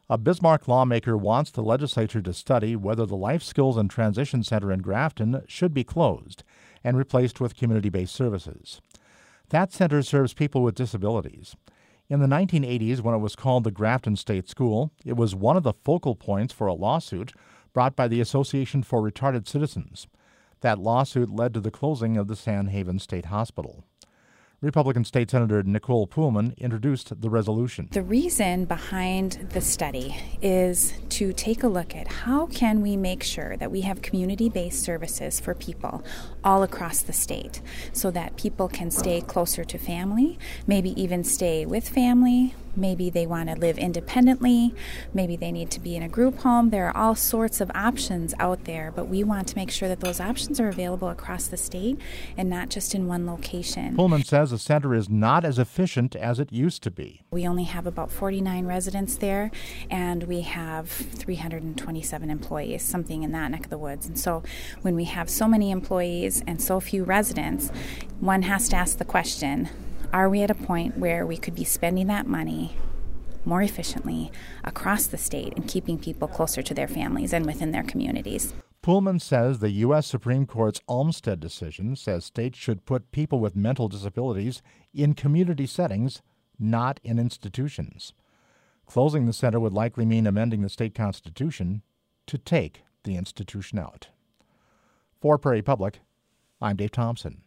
A Bismarck lawmaker wants the legislature to study whether the Life Skills and Transition Center in Grafton should be closed and replaced with community-based services. That center serves people with disabilities. In the 1980s, when it was called the Grafton State School, it was one of the focal points for a lawsuit brought by the Association for Retarded Citizens. That lawsuit led to the closing of the San Haven State Hospital. Republican State Senator Nicole Poolman introduced the resolution. The reason behind the study is to take a look at how can we make sure that we have community-based services for people all across the state so that people can stay closer to family, maybe even stay with family. Maybe they want to live independently. Maybe they need to be in a group home. There are all sorts of options out there, but we want to make sure that those options are available across the state and not just in one location. Pullman says the center is not as efficient as it used to be. We only have about 49 residents there, and we have 327 employees, something in that neck of the woods. And so when we have so many employees and so few residents, one has to ask the question, are we at a point where we could be spending that money more efficiently across the state and keeping people closer to their families and within their communities? Pullman says the U.S. Supreme Court's Olmstead decision says states should put people with mental disabilities in community settings, not in institutions. Closing the center would likely mean amending the state constitution to take the institution out. For Prairie Public, I'm Dave Thompson.